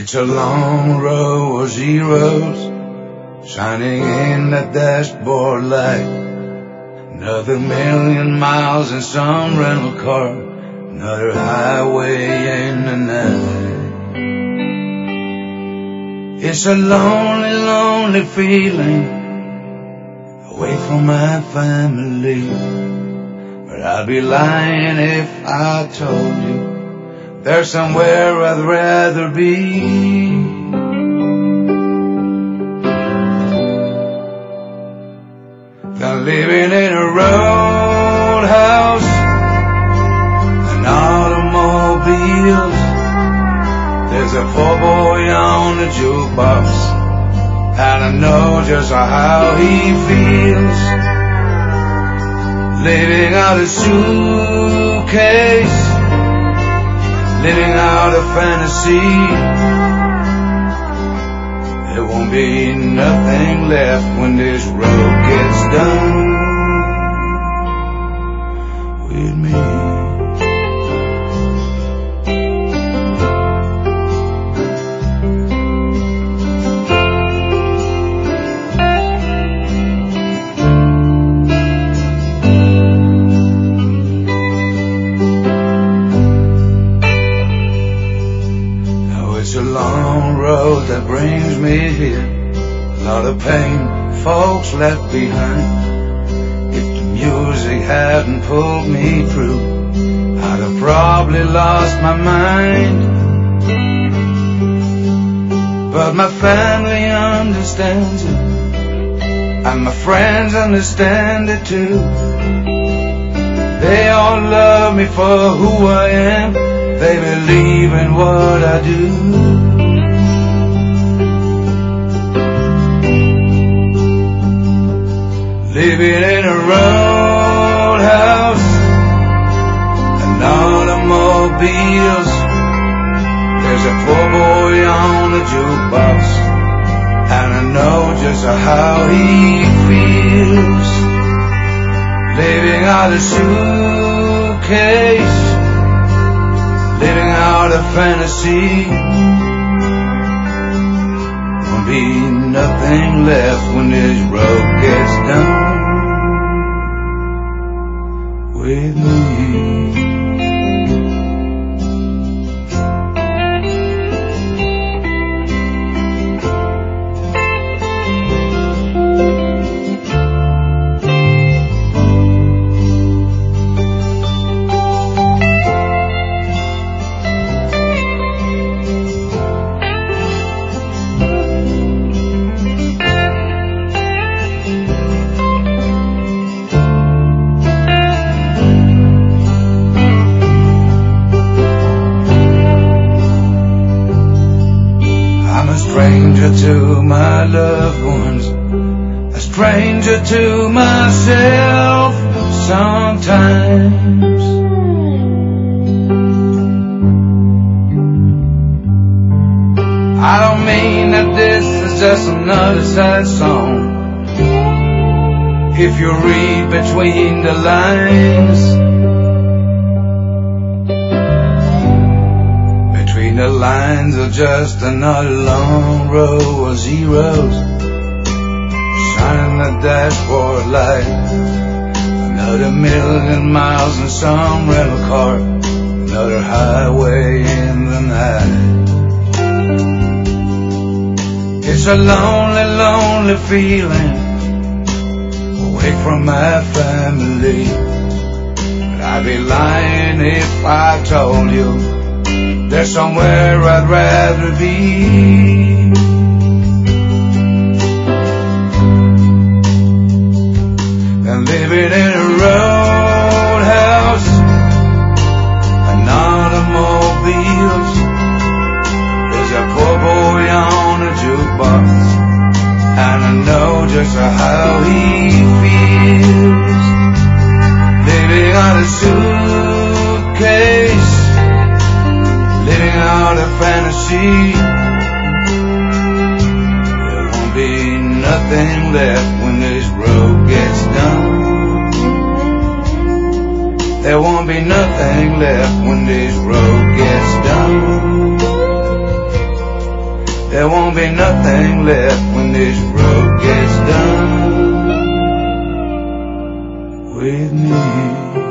It's a long row of zeros shining in the dashboard light. Another 1,000,000 miles in some rental car, another highway in the night. It's a lonely, lonely feeling away from my family. But I'd be lying if I told you there's somewhere I'd rather be. Than living in a roadhouse and automobiles. There's a poor boy on the jukebox, and I know just how he feels. Living out a suitcase, living out a fantasy. There won't be nothing left when this road gets done with me. That brings me here, a lot of pain folks left behind. If the music hadn't pulled me through, I'd have probably lost my mind. But my family understands it, and my friends understand it too. They all love me for who I am, they believe in what I do. Living in a roadhouse and automobiles. There's a poor boy on the jukebox, and I know just how he feels. Living out a suitcase, living out a fantasy. Won't be nothing left when this road gets done with me. To my loved ones, a stranger to myself sometimes. I don't mean that this is just another sad song. If you read between the lines, the lines are just another long row of zeros shining the dashboard light. Another 1,000,000 miles in some rental car, another highway in the night. It's a lonely, lonely feeling away from my family. But I'd be lying if I told you there's somewhere I'd rather be. Than living in a roadhouse and automobiles. There's a poor boy on a jukebox, and I know just how he feels. Living out a suitcase, living out a fantasy. There won't be nothing left when this road gets done. There won't be nothing left when this road gets done There won't be nothing left when this road gets done with me.